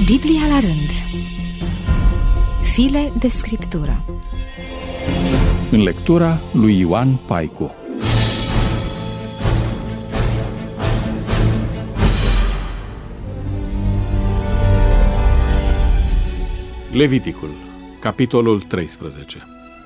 Biblia la rând. File de scriptură. În lectura lui Ioan Paicu. Leviticul, capitolul 13.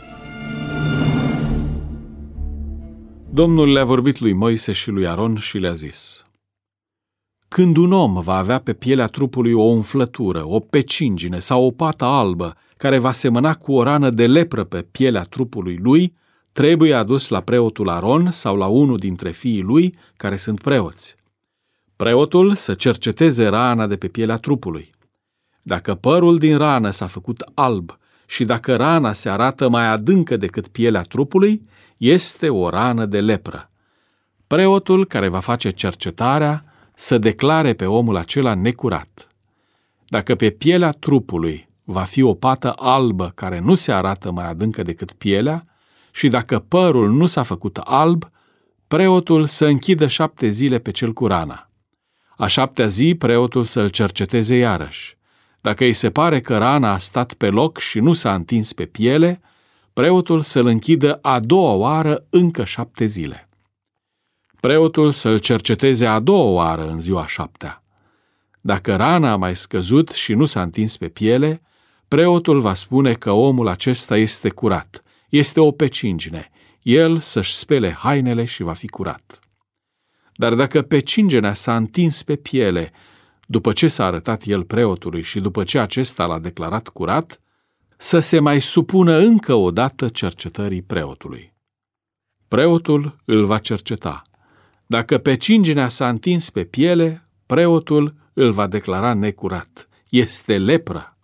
Domnul le-a vorbit lui Moise și lui Aron și le-a zis: când un om va avea pe pielea trupului o umflătură, o pecingine sau o pată albă care va semăna cu o rană de lepră pe pielea trupului lui, trebuie adus la preotul Aron sau la unul dintre fiii lui care sunt preoți. Preotul să cerceteze rana de pe pielea trupului. Dacă părul din rană s-a făcut alb și dacă rana se arată mai adâncă decât pielea trupului, este o rană de lepră. Preotul care va face cercetarea să declare pe omul acela necurat. Dacă pe pielea trupului va fi o pată albă care nu se arată mai adâncă decât pielea și dacă părul nu s-a făcut alb, preotul să închidă 7 zile pe cel cu rana. A 7-a zi preotul să-l cerceteze iarăși. Dacă îi se pare că rana a stat pe loc și nu s-a întins pe piele, preotul să-l închidă a 2-a oară încă 7 zile. Preotul să-l cerceteze a 2-a oară în ziua 7-a. Dacă rana a mai scăzut și nu s-a întins pe piele, preotul va spune că omul acesta este curat, este o pecingine, el să-și spele hainele și va fi curat. Dar dacă pecingenea s-a întins pe piele, după ce s-a arătat el preotului și după ce acesta l-a declarat curat, să se mai supună încă o dată cercetării preotului. Preotul îl va cerceta. Dacă pecingenea s-a întins pe piele, preotul îl va declara necurat. Este lepră.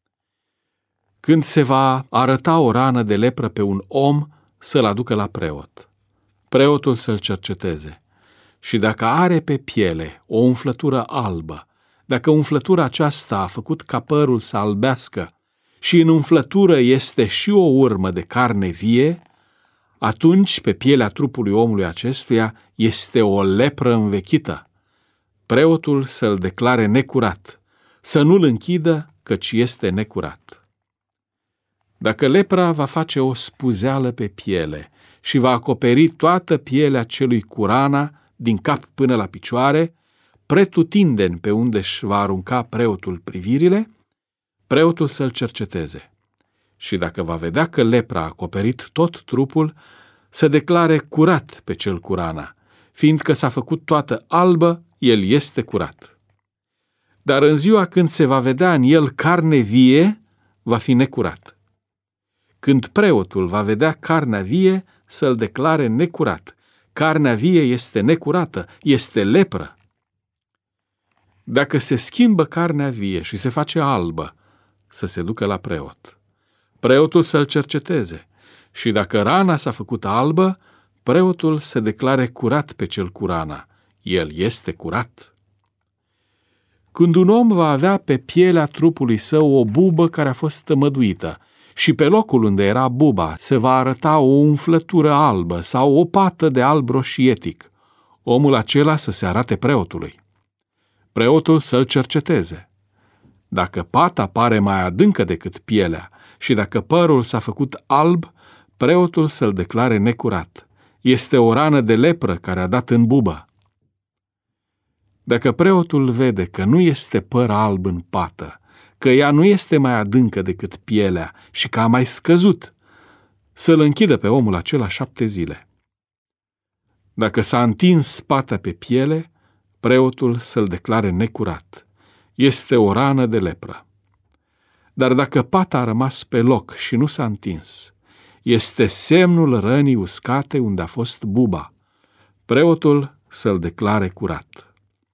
Când se va arăta o rană de lepră pe un om, să-l aducă la preot. Preotul să-l cerceteze. Și dacă are pe piele o umflătură albă, dacă umflătura aceasta a făcut ca părul să albească și în umflătură este și o urmă de carne vie, atunci pe pielea trupului omului acestuia este o lepră învechită. Preotul să-l declare necurat, să nu-l închidă, căci este necurat. Dacă lepra va face o spuzeală pe piele și va acoperi toată pielea celui cu rana, din cap până la picioare, pretutindeni pe unde își va arunca preotul privirile, preotul să-l cerceteze. Și dacă va vedea că lepra a acoperit tot trupul, să declare curat pe cel cu rana, fiindcă s-a făcut toată albă, el este curat. Dar în ziua când se va vedea în el carne vie, va fi necurat. Când preotul va vedea carnea vie, să-l declare necurat. Carnea vie este necurată, este lepră. Dacă se schimbă carnea vie și se face albă, să se ducă la preot. Preotul să-l cerceteze și dacă rana s-a făcut albă, preotul să declare curat pe cel cu rana. El este curat. Când un om va avea pe pielea trupului său o bubă care a fost tămăduită și pe locul unde era buba se va arăta o umflătură albă sau o pată de alb roșietic, omul acela să se arate preotului. Preotul să-l cerceteze. Dacă pata pare mai adâncă decât pielea și dacă părul s-a făcut alb, preotul să-l declare necurat. Este o rană de lepră care a dat în bubă. Dacă preotul vede că nu este păr alb în pată, că ea nu este mai adâncă decât pielea și că a mai scăzut, să-l închidă pe omul acela 7 zile. Dacă s-a întins pata pe piele, preotul să-l declare necurat. Este o rană de lepră. Dar dacă pata a rămas pe loc și nu s-a întins, este semnul rănii uscate unde a fost buba. Preotul să-l declare curat.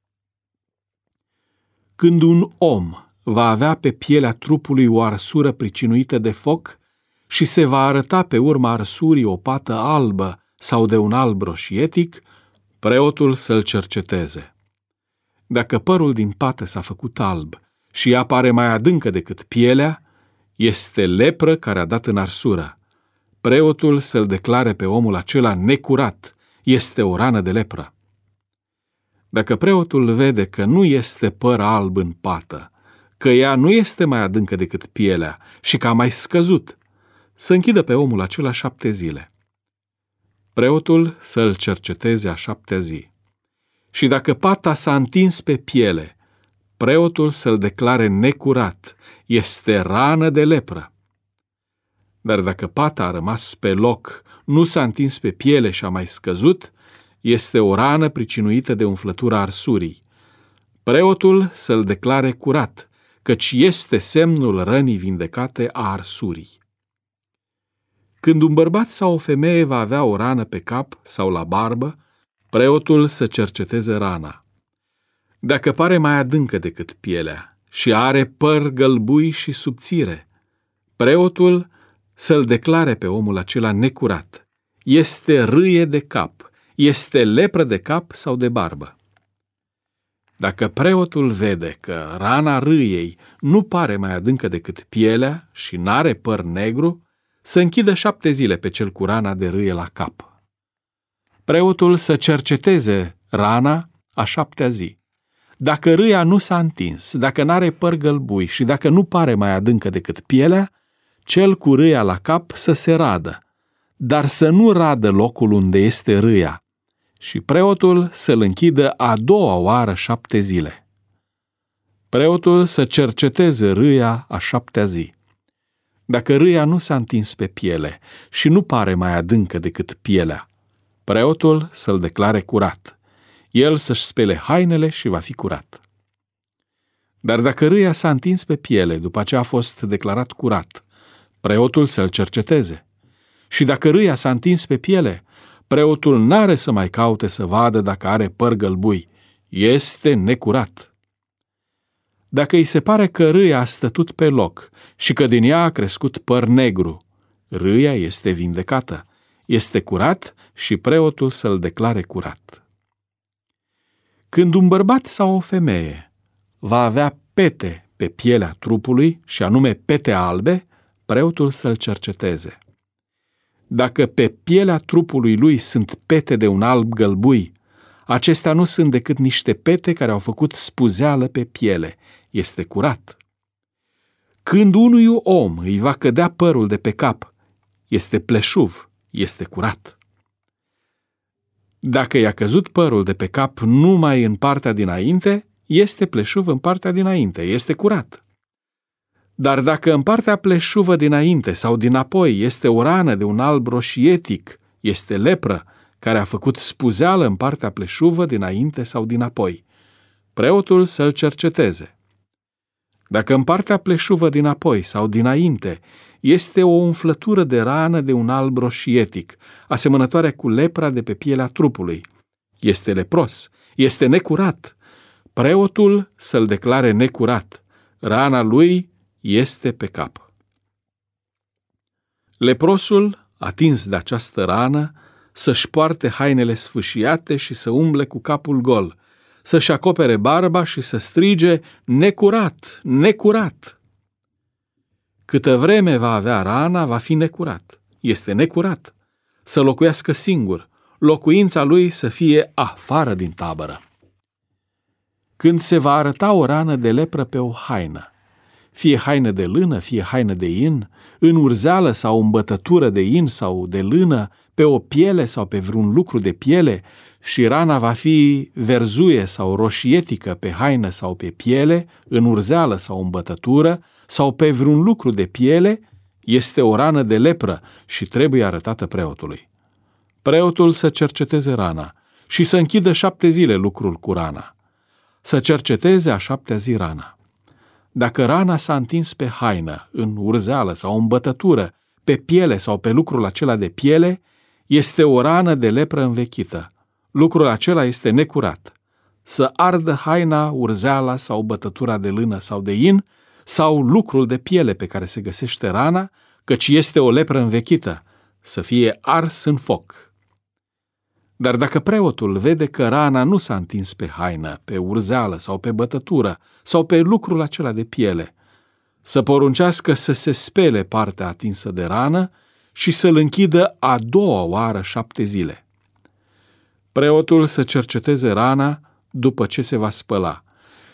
Când un om va avea pe pielea trupului o arsură pricinuită de foc și se va arăta pe urma arsurii o pată albă sau de un alb roșietic, preotul să-l cerceteze. Dacă părul din pată s-a făcut alb și ea pare mai adâncă decât pielea, este lepră care a dat în arsură. Preotul să-l declare pe omul acela necurat, este o rană de lepră. Dacă preotul vede că nu este păr alb în pată, că ea nu este mai adâncă decât pielea și că a mai scăzut, să închidă pe omul acela 7 zile. Preotul să-l cerceteze a 7-a zi. Și dacă pata s-a întins pe piele, preotul să-l declare necurat, este rană de lepră. Dar dacă pata a rămas pe loc, nu s-a întins pe piele și a mai scăzut, este o rană pricinuită de umflătura arsurii. Preotul să-l declare curat, căci este semnul rănii vindecate a arsurii. Când un bărbat sau o femeie va avea o rană pe cap sau la barbă, preotul să cerceteze rana. Dacă pare mai adâncă decât pielea și are păr gălbui și subțire, preotul să-l declare pe omul acela necurat. Este râie de cap, este lepră de cap sau de barbă. Dacă preotul vede că rana râiei nu pare mai adâncă decât pielea și n-are păr negru, să închidă 7 zile pe cel cu rana de râie la cap. Preotul să cerceteze rana a 7-a zi. Dacă râia nu s-a întins, dacă n-are păr gălbui și dacă nu pare mai adâncă decât pielea, cel cu râia la cap să se radă, dar să nu radă locul unde este râia, și preotul să-l închidă a 2-a oară 7 zile. Preotul să cerceteze râia a 7-a zi. Dacă râia nu s-a întins pe piele și nu pare mai adâncă decât pielea, preotul să-l declare curat. El să-și spele hainele și va fi curat. Dar dacă râia s-a întins pe piele după ce a fost declarat curat, preotul să-l cerceteze. Și dacă râia s-a întins pe piele, preotul n-are să mai caute să vadă dacă are păr gălbui. Este necurat. Dacă îi se pare că râia a stătut pe loc și că din ea a crescut păr negru, râia este vindecată, este curat și preotul să-l declare curat. Când un bărbat sau o femeie va avea pete pe pielea trupului, și anume pete albe, preotul să-l cerceteze. Dacă pe pielea trupului lui sunt pete de un alb gălbui, acestea nu sunt decât niște pete care au făcut spuzeală pe piele. Este curat. Când unui om îi va cădea părul de pe cap, este pleșuv, este curat. Dacă i-a căzut părul de pe cap numai în partea dinainte, este pleșuv în partea dinainte, este curat. Dar dacă în partea pleșuvă dinainte sau dinapoi este o rană de un alb roșietic, este lepră care a făcut spuzeală în partea pleșuvă dinainte sau dinapoi, preotul să-l cerceteze. Dacă în partea pleșuvă dinapoi sau dinainte este o umflătură de rană de un alb roșietic, asemănătoare cu lepra de pe pielea trupului, este lepros, este necurat, preotul să-l declare necurat, rana lui este pe cap. Leprosul, atins de această rană, să-și poarte hainele sfâșiate și să umble cu capul gol, să-și acopere barba și să strige, necurat, necurat. Câtă vreme va avea rana, va fi necurat. Este necurat. Să locuiască singur, locuința lui să fie afară din tabără. Când se va arăta o rană de lepră pe o haină, fie haină de lână, fie haină de in, în urzeală sau în bătătură de in sau de lână, pe o piele sau pe vreun lucru de piele, și rana va fi verzuie sau roșietică pe haină sau pe piele, în urzeală sau în bătătură, sau pe vreun lucru de piele, este o rană de lepră și trebuie arătată preotului. Preotul să cerceteze rana și să închidă 7 zile lucrul cu rana. Să cerceteze a 7-a zi rana. Dacă rana s-a întins pe haină, în urzeală sau în bătătură, pe piele sau pe lucrul acela de piele, este o rană de lepră învechită. Lucrul acela este necurat. Să ardă haina, urzeala sau bătătura de lână sau de in, sau lucrul de piele pe care se găsește rana, căci este o lepră învechită, să fie ars în foc. Dar dacă preotul vede că rana nu s-a întins pe haină, pe urzeală sau pe bătătură sau pe lucrul acela de piele, să poruncească să se spele partea atinsă de rană și să-l închidă a 2-a oară 7 zile. Preotul să cerceteze rana după ce se va spăla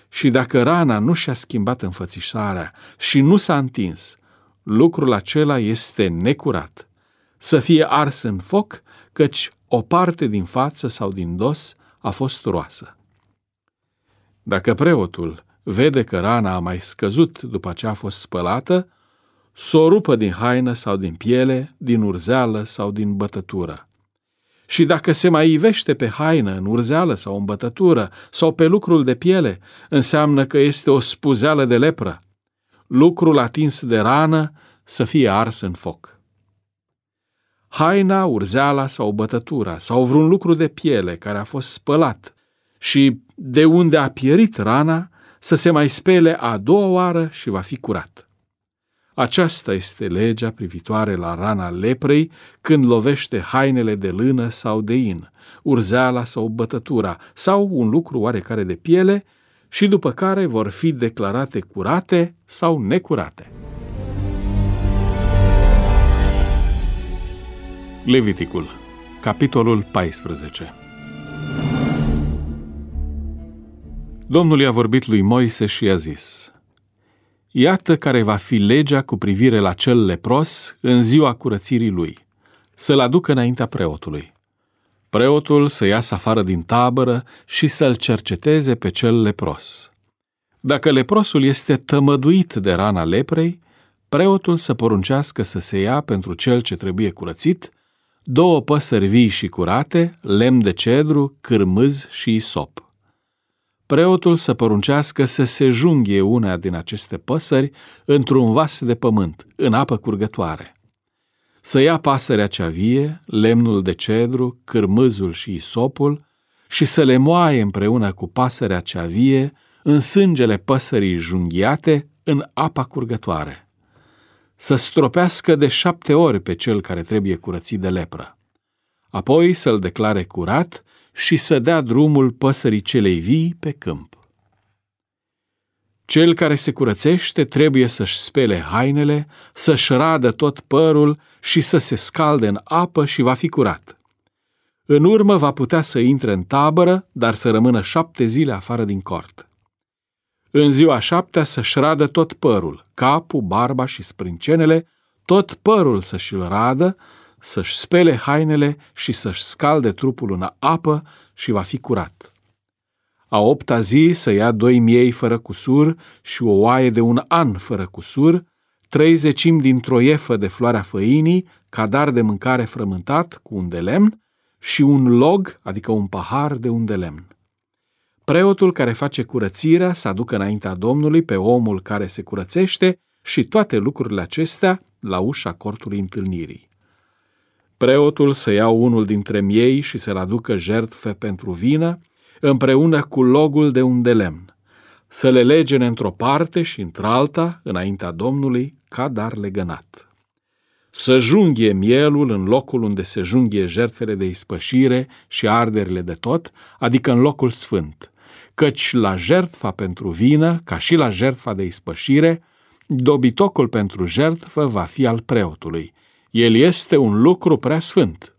și dacă rana nu și-a schimbat înfățișarea și nu s-a întins, lucrul acela este necurat. Să fie ars în foc, căci o parte din față sau din dos a fost roasă. Dacă preotul vede că rana a mai scăzut după ce a fost spălată, s-o rupă din haină sau din piele, din urzeală sau din bătătură. Și dacă se mai ivește pe haină, în urzeală sau în bătătură sau pe lucrul de piele, înseamnă că este o spuzeală de lepră. Lucrul atins de rană să fie ars în foc. Haina, urzeala sau bătătura sau vreun lucru de piele care a fost spălat și de unde a pierit rana să se mai spele a doua oară și va fi curat. Aceasta este legea privitoare la rana leprei când lovește hainele de lână sau de in, urzeala sau bătătura sau un lucru oarecare de piele și după care vor fi declarate curate sau necurate. Leviticul, capitolul 14. Domnul i-a vorbit lui Moise și i-a zis: Iată care va fi legea cu privire la cel lepros în ziua curățirii lui, să-l aducă înaintea preotului. Preotul să iasă afară din tabără și să-l cerceteze pe cel lepros. Dacă leprosul este tămăduit de rana leprei, preotul să poruncească să se ia pentru cel ce trebuie curățit 2 păsări vii și curate, lemn de cedru, cârmâz și isop. Preotul să poruncească să se junghie una din aceste păsări într-un vas de pământ, în apă curgătoare. Să ia pasărea cea vie, lemnul de cedru, cârmâzul și isopul și să le moaie împreună cu pasărea cea vie în sângele păsării junghiate în apa curgătoare. Să stropească de 7 ori pe cel care trebuie curățit de lepră. Apoi să-l declare curat și să dea drumul păsării celei vii pe câmp. Cel care se curățește trebuie să-și spele hainele, să-și radă tot părul și să se scalde în apă și va fi curat. În urmă va putea să intre în tabără, dar să rămână 7 zile afară din cort. În ziua a 7-a să-și radă tot părul, capul, barba și sprâncenele, tot părul să-și-l radă, să-și spele hainele și să-și scalde trupul în apă și va fi curat. A 8-a zi să ia 2 miei fără cusur și o oaie de 1 an fără cusur, 30 dintr-o iefă de floarea făinii, ca dar de mâncare frământat cu un de lemn și un log, adică un pahar de un de lemn. Preotul care face curățirea să aducă înaintea Domnului pe omul care se curățește și toate lucrurile acestea la ușa cortului întâlnirii. Preotul să ia unul dintre miei și să-l aducă jertfe pentru vină, împreună cu logul de un de lemn, să le legene într-o parte și într-alta înaintea Domnului ca dar legănat. Să junghie mielul în locul unde se junghie jertfele de ispășire și arderile de tot, adică în locul sfânt, căci la jertfa pentru vină, ca și la jertfa de ispășire, dobitocul pentru jertfă va fi al preotului. El este un lucru prea sfânt.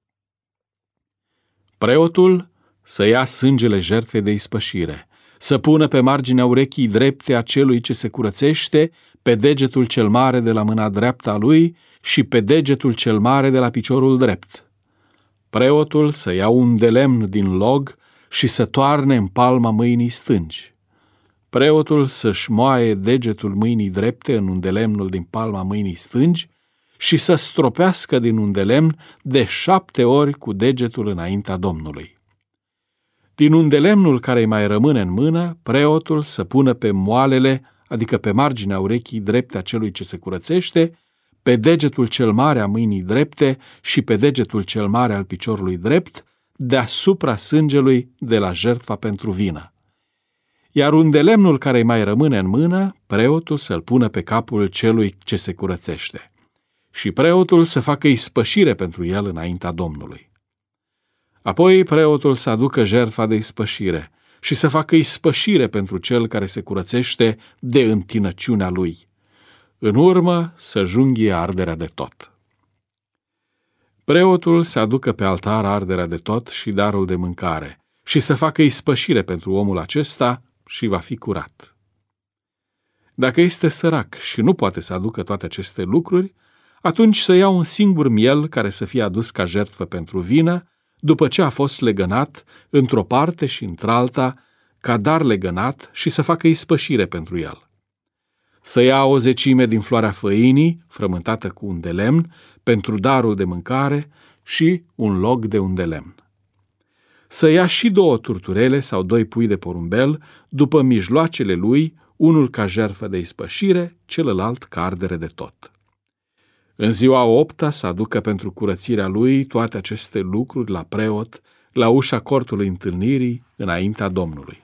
Preotul să ia sângele jertfei de ispășire, să pună pe marginea urechii drepte a celui ce se curățește, pe degetul cel mare de la mâna dreaptă a lui și pe degetul cel mare de la piciorul drept. Preotul să ia un de lemn din log și să toarne în palma mâinii stângi. Preotul să-și moaie degetul mâinii drepte în undelemnul din palma mâinii stângi și să stropească din undelemn de 7 ori cu degetul înaintea Domnului. Din undelemnul care îi mai rămâne în mână, preotul să pună pe moalele, adică pe marginea urechii drepte a celui ce se curățește, pe degetul cel mare a mâinii drepte și pe degetul cel mare al piciorului drept, deasupra sângelui de la jertfa pentru vină. Iar undelemnul care îi mai rămâne în mână, preotul să-l pună pe capul celui ce se curățește. Și preotul să facă ispășire pentru el înaintea Domnului. Apoi preotul să aducă jertfa de ispășire și să facă ispășire pentru cel care se curățește de întinăciunea lui. În urmă să junghie arderea de tot. Preotul să aducă pe altar arderea de tot și darul de mâncare și să facă ispășire pentru omul acesta și va fi curat. Dacă este sărac și nu poate să aducă toate aceste lucruri, atunci să ia un singur miel care să fie adus ca jertfă pentru vină, după ce a fost legănat într-o parte și într-alta, ca dar legănat, și să facă ispășire pentru el. Să ia o 10 din floarea făinii, frământată cu un de lemn, pentru darul de mâncare și un log de un de lemn. Să ia și 2 turturele sau 2 pui de porumbel, după mijloacele lui, unul ca jertfă de ispășire, celălalt ca ardere de tot. În ziua 8-a să aducă pentru curățirea lui toate aceste lucruri la preot, la ușa cortului întâlnirii, înaintea Domnului.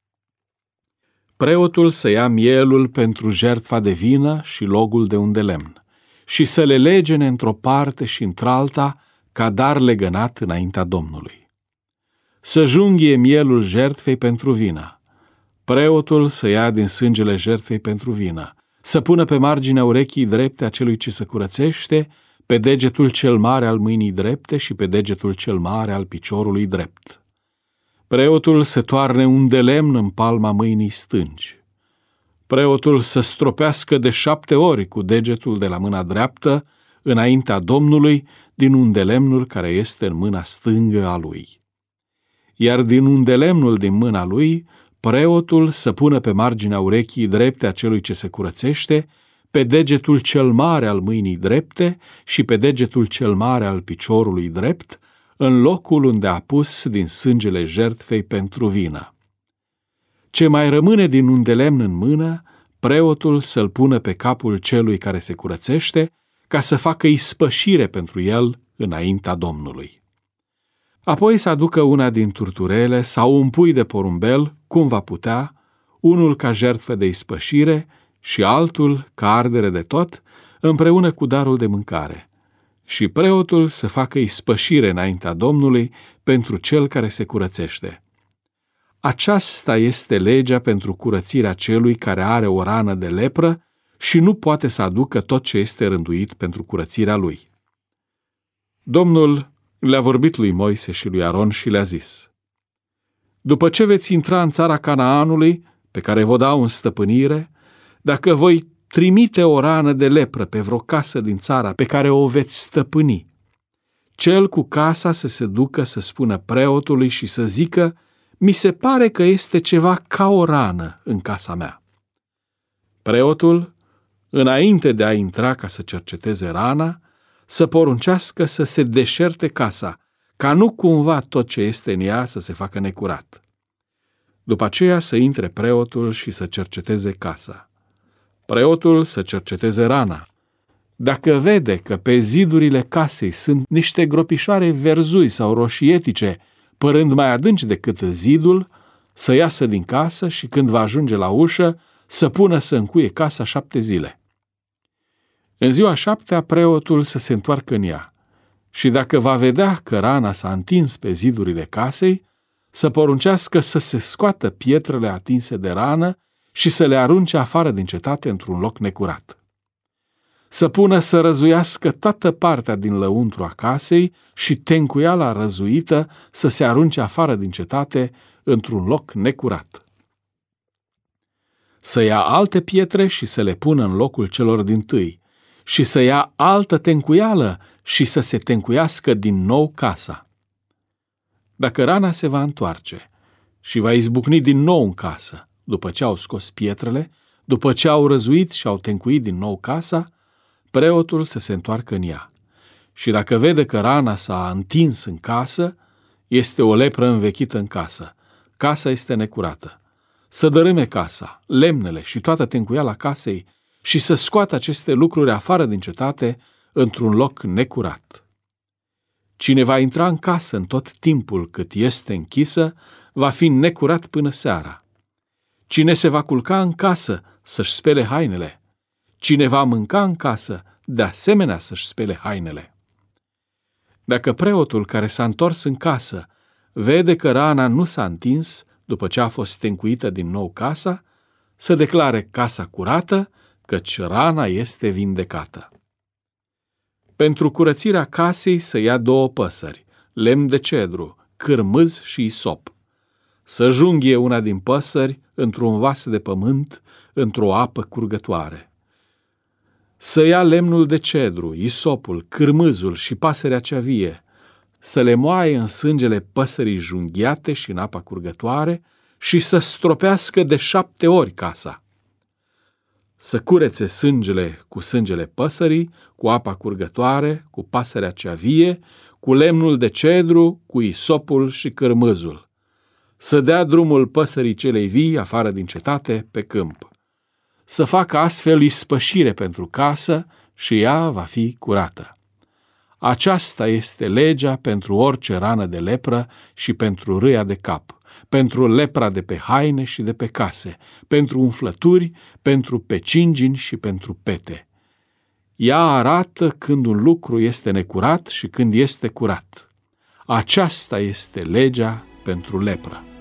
Preotul să ia mielul pentru jertfa de vină și logul de un de lemn și să le legene într-o parte și într-alta ca dar legănat înaintea Domnului. Să junghie mielul jertfei pentru vină. Preotul să ia din sângele jertfei pentru vină, să pună pe marginea urechii drepte a celui ce se curățește, pe degetul cel mare al mâinii drepte și pe degetul cel mare al piciorului drept. Preotul să toarne un de lemn în palma mâinii stângi. Preotul să stropească de 7 ori cu degetul de la mâna dreaptă înaintea Domnului din undelemnul care este în mâna stângă a lui. Iar din undelemnul din mâna lui, preotul să pună pe marginea urechii drepte a celui ce se curățește, pe degetul cel mare al mâinii drepte și pe degetul cel mare al piciorului drept, în locul unde a pus din sângele jertfei pentru vină. Ce mai rămâne din un de lemn în mână, preotul să-l pună pe capul celui care se curățește, ca să facă ispășire pentru el înaintea Domnului. Apoi să aducă una din turturele sau un pui de porumbel, cum va putea, unul ca jertfă de ispășire și altul ca ardere de tot, împreună cu darul de mâncare. Și preotul să facă ispășire înaintea Domnului pentru cel care se curățește. Aceasta este legea pentru curățirea celui care are o rană de lepră și nu poate să aducă tot ce este rânduit pentru curățirea lui. Domnul le-a vorbit lui Moise și lui Aron și le-a zis: după ce veți intra în țara Canaanului, pe care vă dau în stăpânire, dacă voi trimite o rană de lepră pe vreo casă din țara pe care o veți stăpâni, cel cu casa să se ducă să spună preotului și să zică: mi se pare că este ceva ca o rană în casa mea. Preotul, înainte de a intra ca să cerceteze rana, să poruncească să se deșerte casa, ca nu cumva tot ce este în ea să se facă necurat. După aceea să intre preotul și să cerceteze casa. Preotul să cerceteze rana. Dacă vede că pe zidurile casei sunt niște gropișoare verzui sau roșietice, părând mai adânci decât zidul, să iasă din casă și când va ajunge la ușă, să pună să încuie casa 7 zile. În ziua 7-a preotul să se întoarcă în ea și dacă va vedea că rana s-a întins pe zidurile casei, să poruncească să se scoată pietrele atinse de rană și să le arunce afară din cetate într-un loc necurat. Să pună să răzuiască toată partea din lăuntru a casei și tencuiala răzuită să se arunce afară din cetate într-un loc necurat. Să ia alte pietre și să le pună în locul celor dintâi și să ia altă tencuială și să se tencuiască din nou casa. Dacă rana se va întoarce și va izbucni din nou în casă, după ce au scos pietrele, după ce au răzuit și au tencuit din nou casa, preotul să se întoarcă în ea. Și dacă vede că rana s-a întins în casă, este o lepră învechită în casă. Casa este necurată. Să dărâme casa, lemnele și toată tencuiala casei și să scoată aceste lucruri afară din cetate într-un loc necurat. Cine va intra în casă în tot timpul cât este închisă, va fi necurat până seara. Cine se va culca în casă să-și spele hainele, cine va mânca în casă, de asemenea să-și spele hainele. Dacă preotul care s-a întors în casă vede că rana nu s-a întins după ce a fost tencuită din nou casa, să declare casa curată, căci rana este vindecată. Pentru curățirea casei să ia 2 păsări, lemn de cedru, cârmâz și isop. să junghie una din păsări într-un vas de pământ, într-o apă curgătoare. Să ia lemnul de cedru, isopul, cârmâzul și pasărea cea vie, să le moaie în sângele păsării junghiate și în apa curgătoare și să stropească de 7 ori casa. Să curețe sângele cu sângele păsării, cu apa curgătoare, cu pasărea cea vie, cu lemnul de cedru, cu isopul și cârmâzul. Să dea drumul păsării celei vii afară din cetate pe câmp. Să facă astfel ispășire pentru casă și ea va fi curată. Aceasta este legea pentru orice rană de lepră și pentru râia de cap, pentru lepra de pe haine și de pe case, pentru umflături, pentru pecingini și pentru pete. Ea arată când un lucru este necurat și când este curat. Aceasta este legea pentru lepră.